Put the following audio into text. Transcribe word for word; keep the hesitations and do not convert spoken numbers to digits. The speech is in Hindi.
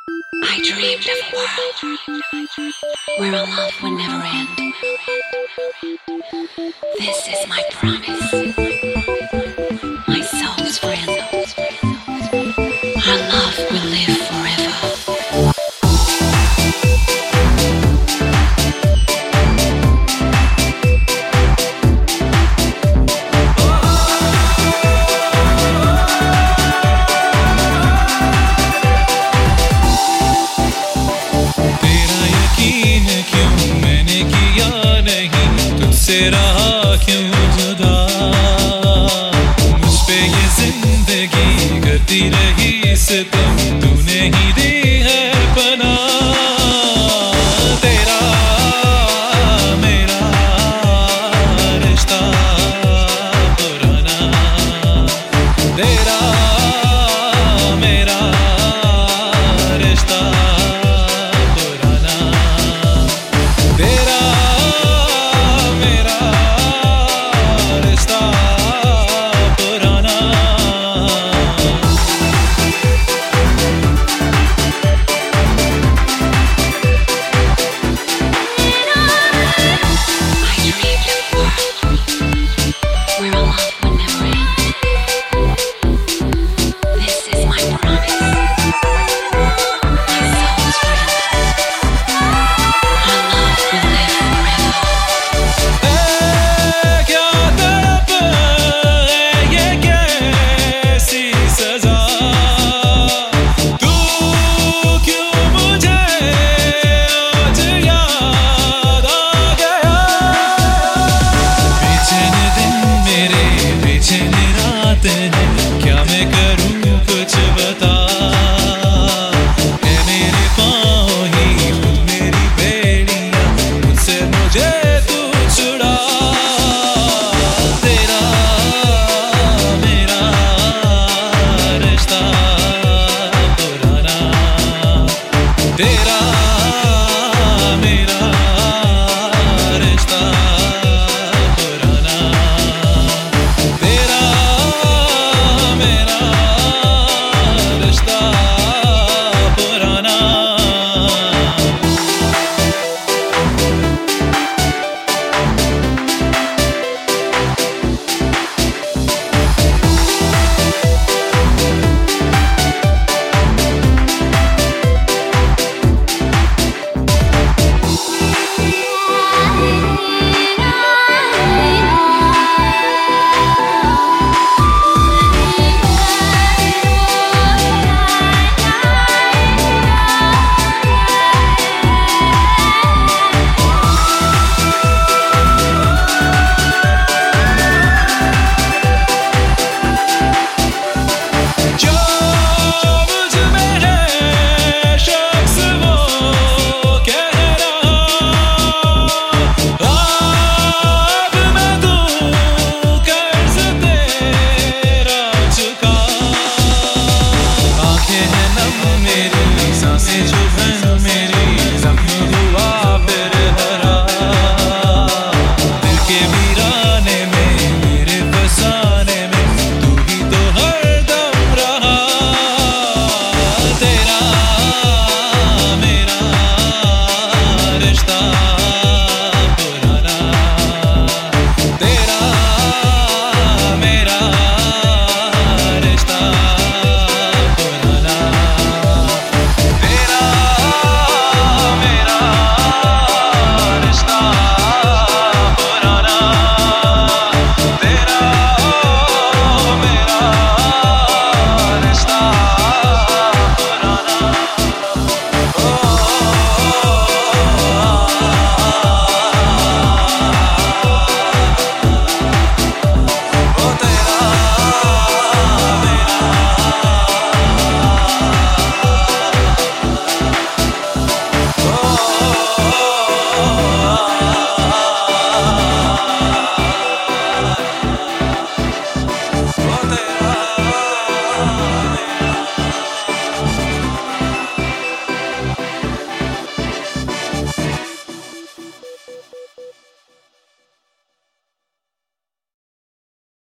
I dreamed of a world where our love would never end. This is my promise, my soul's friend. Our love will live forever. रहा क्यों जुदा मुझ पे ये जिंदगी करती रही सितम तूने ही दी है पनाह तेरा मेरा रिश्ता पुराना तेरा मेरा रिश्ता पुराना तेरा क्या मैं करूं कुछ बता है मेरे पाँव ही खुद मेरी बेड़ियां मुझसे मुझे तू छुड़ा तेरा मेरा रिश्ता पुराना तेरा मेरा रिश्ता सांसें जो है मेरी